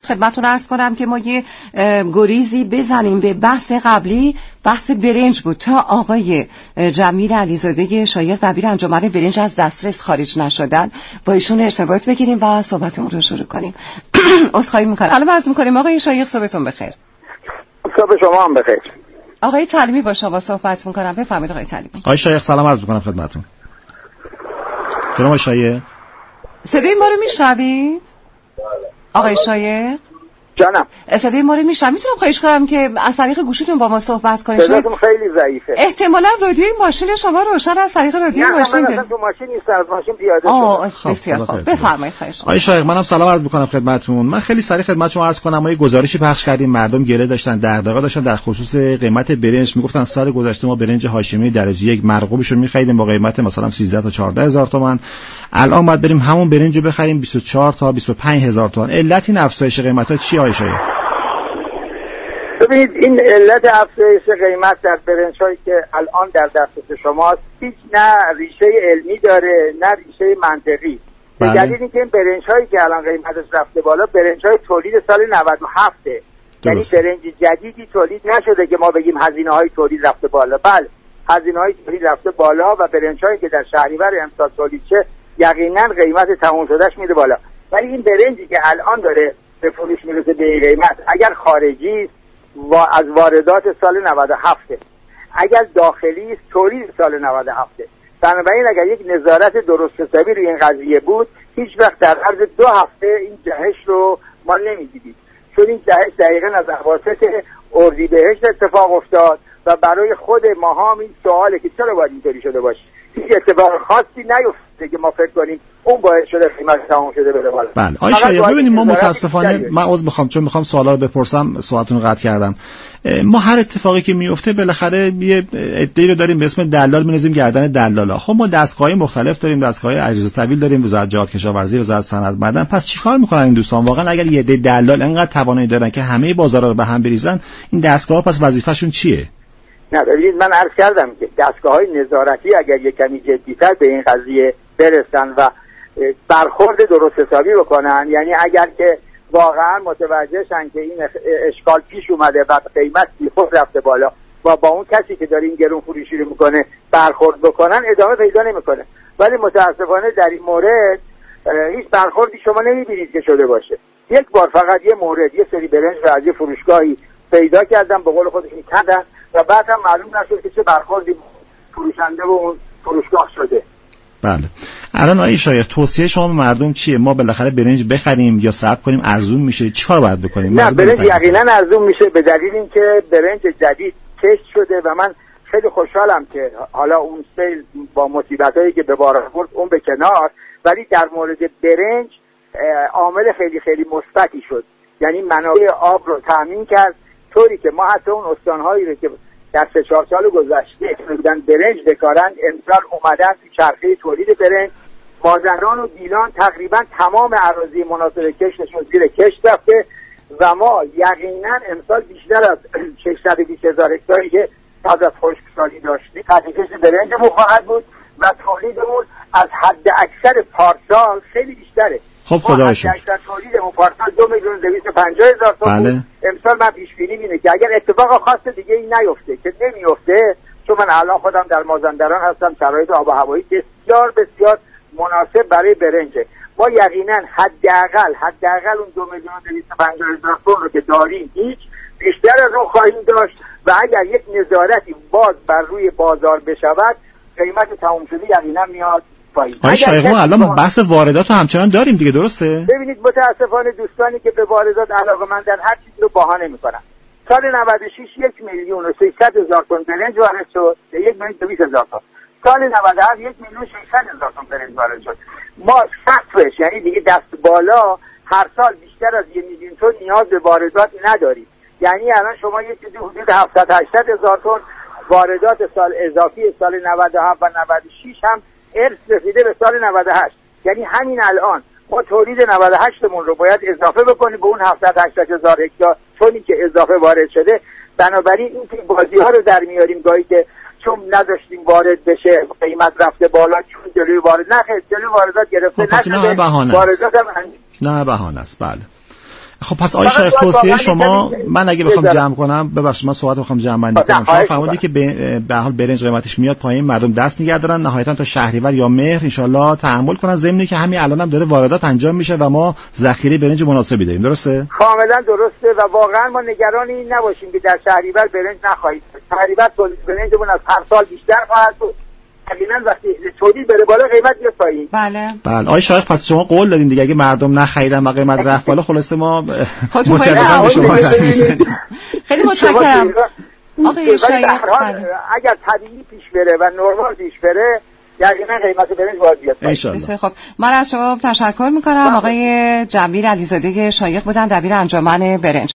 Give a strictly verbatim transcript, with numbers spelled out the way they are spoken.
خدمتتون عرض کنم که ما یه گریزی بزنیم به بحث قبلی. بحث برنج بود تا آقای جمیل علیزاده شایخ دبیر انجمن برنج از دسترس خارج نشدن با ایشون ارتباط بگیریم و صحبتمون رو شروع کنیم. عذرخواهی می‌کنم. حالا عرض می‌کنیم آقای شایخ صبحتون بخیر. صبح شما هم بخیر. آقای تعلیمی با شما صحبت می‌کنم. بفرمایید آقای تعلیمی. آقای شایخ سلام عرض می‌کنم خدمتتون. شما آقای شایخ صدای ما رو میشنوید؟ آقای شایخ جانم صدای ما رو میشنوید؟ میتونم خواهش کنم که از طریق گوشیتون با ما صحبت کنید؟ صداتون خیلی ضعیفه. احتمالاً رادیوی ماشین شما روشن از طریق رادیوی ماشین. نه من اصلا تو ماشین نیستم، از ماشین پیاده شدم. بسیار خوب بفرمایید. خواهش آقای شایخ منم سلام عرض می‌کنم خدمتتون. من خیلی سریع خدمت شما عرض کنم ما یه گزارشی پخش کردیم، مردم گله داشتن، دغدغه داشتن در خصوص قیمت برنج. میگفتن سال گذشته ما برنج هاشمی درجه یک مرغوبش رو می‌خریدیم با قیمت مثلا سیزده تا چهارده هزار تومان، الان باید بریم همون برنج رو بخریم بیست و چهار تا بیست و پنج هزار تومان. علت این افزایش قیمت‌ها چیه آقای شایخ؟ ببینید این علت افزایش قیمت در برنج‌هایی که الان در دسترس شماست هیچ نه ریشه علمی داره نه ریشه منطقی. به دلیل اینکه این برنج‌هایی که الان قیمتش رفته بالا برنج‌های تولید سال نود و هفت، یعنی برنج جدیدی تولید نشده که ما بگیم هزینه‌های تولید رفته بالا. بله هزینه‌های تولید رفته بالا و برنج‌هایی که در شهریور امسال تولید شه یقینا قیمت تمام شدهش میره بالا. ولی این برنجی که الان داره به فروش میرسه به این قیمت اگر خارجی و از واردات سال نود و هفت، اگر داخلی است تولید سال نود و هفت. بنابراین اگر یک نظارت درست حسابی روی این قضیه بود هیچ وقت در عرض دو هفته این جهش رو ما نمیدیدیم، چون این جهش دقیقاً از اواسط اردیبهشت اتفاق افتاد و برای خود ما هم این سواله که چرا باید اینطوری شده باشه. هیچ اتفاق خاصی نیفتاده که ما فکر کنیم اون باعث شده قیمت تمام شده بره بالا. بله آقای شایخ ببینید ما متاسفانه من عذر میخوام چون میخوام سوالا رو بپرسم سوالتون رو قطع کردم. ما هر اتفاقی که میفته بالاخره یه عده‌ای رو داریم به اسم دلال می‌نازیم گردن دلالا. خب ما دستگاه‌های مختلف داریم، دستگاه‌های اجهزه طویل داریم، وزارت جهاد کشاورزی، وزارت صنعت معدن. پس چیکار میکنن این دوستان؟ واقعا اگر یه عده دلال انقدر توانایی دارن که همه بازارا رو به هم بریزن این دستگاه‌ها پس وظیفه‌شون چیه؟ نه ببینید من عرض کردم که دستگاه‌های نظارتی اگر یک کمی جدی‌تر به این قضیه برسن و برخورد درست حسابی بکنن، یعنی اگر که واقعا متوجه شن که این اشکال پیش اومده و قیمت بیخود رفته بالا و با اون کسی که داره این گرون فروشی رو میکنه برخورد بکنن ادامه پیدا نمیکنه. ولی متاسفانه در این مورد هیچ برخوردی شما نمیبینید که شده باشه. یک بار فقط یه مورد یه سری برنج رو از یه فروشگاهی پیدا کردن به قول خودشون کندن و بعد هم معلوم نشد که چه برخوردی فروشنده و اون فروشگاه شده. بله الان آقای شایخ توصیه شما به مردم چیه؟ ما بالاخره برنج بخریم یا صبر کنیم ارزون میشه؟ چیکار باید بکنیم؟ نه برنج یقینا ارزون میشه به دلیل اینکه برنج جدید کشت شده و من خیلی خوشحالم که حالا اون سیل با مصیبتایی که به بار آورد اون به کنار، ولی در مورد برنج عامل خیلی خیلی مثبتی شد، یعنی منابع آب رو تامین کرد طوری که ما حتی اون استانهایی رو که در سه چهار سال گذشته بودن برنج بکارن امسال اومدن تو چرخه تولید برنج. مازندران و گیلان تقریبا تمام اراضی مناسب کشتشون زیر کشت رفته و ما یقینا امسال بیشتر از ششصد و بیست هزار هکتاری که بعد از خشکسالی داشتیم قطعی کشت برنجمون خواهد بود و تولیدمون از حد اکثر پارسال خیلی بیشتره. خب خدا شکر. در تولیدمون پارسال دو میلیون و دویست و پنجاه هزار تومان بود. امسال من پیش بینی اینه که اگر اتفاق خاص دیگه ای نیفته که نمیفته، چون من الان خودم در مازندران هستم، شرایط آب و هوایی بسیار بسیار مناسب برای برنجه. ما یقینا حداقل حداقل اون دو میلیون و دویست و پنجاه هزار تومان رو که داریم هیچ بیشتر رو خواهیم داشت و اگر یک نظارتی باز بر روی بازار بشود قیمت تمام شده یقینا میاد. آقای شایخ ما الان بحث واردات رو همچنان داریم دیگه درسته؟ ببینید متاسفانه دوستانی که به واردات علاقه‌مندن هر چیزی رو بهانه میکنن. سال نود و شش یک میلیون و سیصد هزار تن برنج وارد شد، یک میلیون و دویست هزار تن. سال نود و هفت یک میلیون و ششصد هزار تن برنج وارد شد. ما سقفش یعنی دیگه دست بالا هر سال بیشتر از یک میلیون تن نیاز به واردات نداریم. یعنی الان شما یک چیزی حدود هفتصد هشتصد هزار تن واردات سال اضافی سال نود و هفت و نود و شش هم ارث رسیده به سال نود و هشت. یعنی همین الان ما تولید نود و هشت مون رو باید اضافه بکنیم به اون هفتصد هشتصد هزار هکتار تونی که اضافه وارد شده. بنابراین این که بازی ها رو در میاریم گاهی که چون نداشتیم وارد بشه قیمت رفته بالا چون جلوی وارد نخید جلوی واردات گرفته نشده. نه بهانه است. واردات هم نه بهانه است. بله خب پس آقای شایخ توصیه شما، من اگه بخوام جمع کنم، ببخشید من صحبت بخوام جمع بندی کنم، شما فرمودید که به به حال برنج قیمتش میاد پایین، مردم دست نگه دارن، نهایتا تا شهریور یا مهر ان شاءالله تحمل کنن، ضمن که همین الانم هم داره واردات انجام میشه و ما ذخیره برنج مناسبی داریم. درسته؟ کاملا درسته و واقعا ما نگران این نباشیم که در شهریور برنج نخواهید. شهریور تولید برنجمون از هر سال بیشتر خواهد بود. یقینا وقتی تولید بره بالا قیمت میاد پایین. بله. بله آقای شایخ پس شما قول دادین دیگه اگه مردم نخریدن و قیمت رفت بالا خلاص ما متشکرم به شما. خیلی متشکرم. آقای شایخ اگر طبیعی پیش بره و نرمال پیش بره یقینا قیمت برنج باید بیاد. انشالله. خب من از شما تشکر میکنم. آقای جمیل علیزاده شایخ بودن دبیر انجمن برنج.